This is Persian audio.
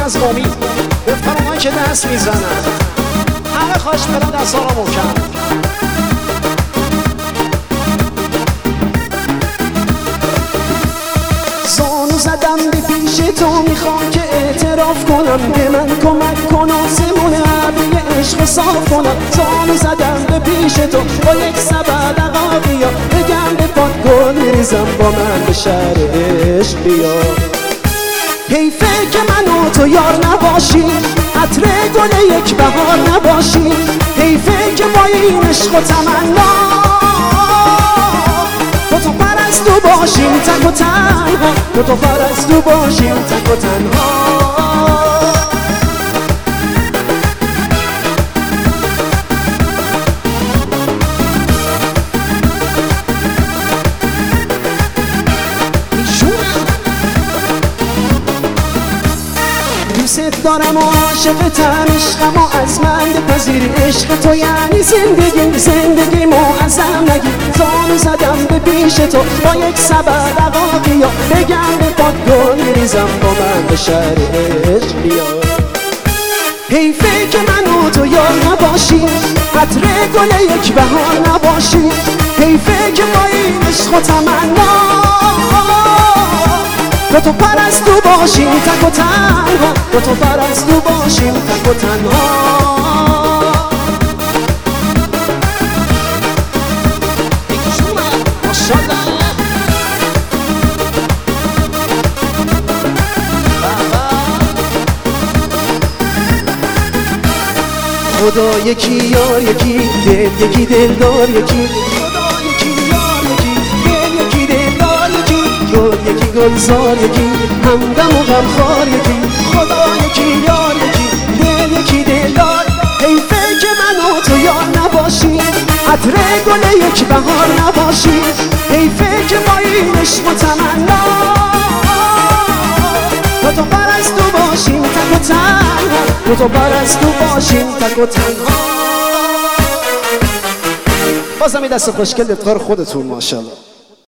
از امید گفتن اونایی که دست میزنن همه خواهش برن دست ها رو محکم. زانو زدم به پیش تو میخوام که اعتراف کنم به من کمک کن آسمون ابری عشق صاف کنم. زانو زدم به پیش تو با یک سبد عقاقیا بگم به پات گل میریزم با من به شهر عشق بیا. حیفه که من و تو یار نباشیم عطر گل یک بهار نباشیم. حیفه که با این عشق و تمنا تو پرستو باشیم تک و تنها. تو پرستو باشیم تک و تنها. دوست دارم و عاشقتم عشقم و از من بپذیر. عشق تو یعنی زندگی معظم نگیر. زانو زدم به پیش تو با یک سبد عقاقیا بگم به پات گل میریزم با من به شهر عشق بیا. حیفه که من و تو یار نباشیم عطر گل یک بهار نباشیم. حیفه که با این عشق و تمنا تو پرستو باشیم تک و تنها. تو پرستو باشیم تک و تنها. خدا یکی یار یکی دل یکی دلدار یکی. خدا یکی یار یکی دل یکی دلدار یکی. گل یکی گلزار یکی همدم و غمخوار یکی. خدا یکی یار یکی دل یکی دلدار. حیفه که من و تو یار نباشیم عطر گل یک بهار نباشیم. حیفه که با این عشق و تمنا تو پرستو باشیم تک و تنها. تو پرستو باشیم تک و تنها. بازم این دست خوشگل افتخار خودتون ماشاءالله.